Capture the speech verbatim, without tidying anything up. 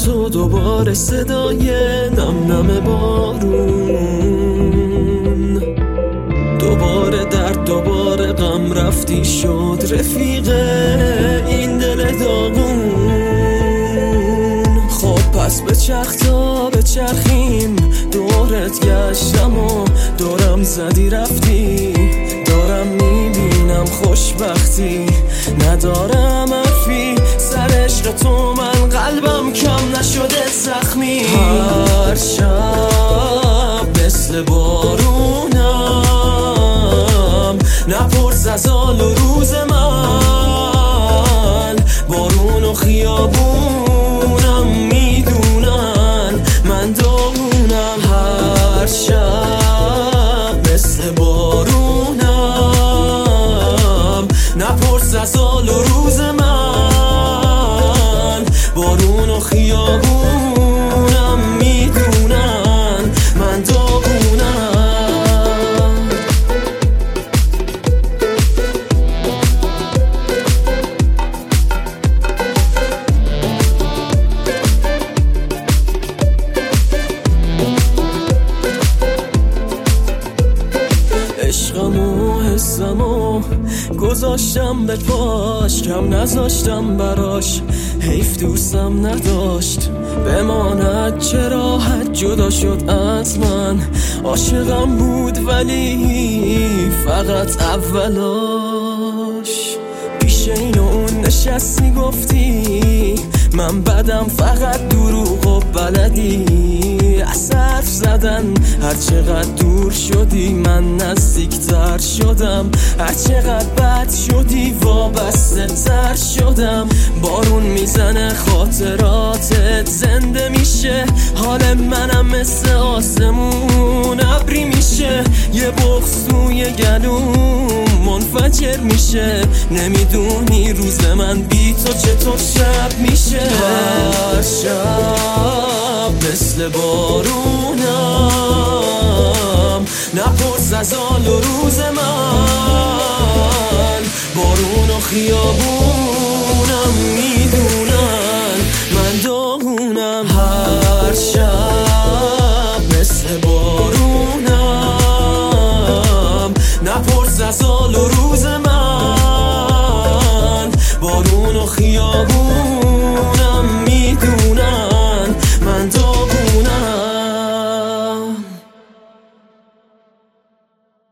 تو دوباره صدای نم نم بارون، دوباره درد دوباره غم، رفتی شد رفیق این دل داغون. خب پس به چرخ تا به چرخیم، دورت گشتم و دورم زدی رفتی، دارم میبینم خوشبختی ندارم حرفی، سر عشق تو من قلبم کم نشده زخمی. هر شب مثل بارونم، نپرس از حال و روز من، بارون و خیابونم میدونن من داغونم. هر شب مثل بارونم، نپرس از حال و روز من، بارون و خیابونم میدونن من داغونم. عشقم و حسم و گذاشتم به پاش، کم نذاشتم براش، حیف دوستم نداشت بماند، چه راحت جدا شد از من. عاشقم بود ولی فقط اولاش، پیش این و اون نشستی گفتی من بدم، فقط دروغ و بلدی از حرف زدن. هر چقدر دور شدی من نزدیکتر شدم، هر چقدر بد شدی وابسته تر شدم. بارون میزنه خاطراتت زنده میشه، حال منم مثل آسمون ابری میشه، یه بغض توی گلوم منفجر میشه، نمیدونی روز من بی تو چطور شب میشه. هر شب مثل بارونم، نپرس از حال و روز من، بارون و خیابونم میدونن من داغونم. هر شب مثل بارونم، نپرس از حال و روز من، بارون و خیابون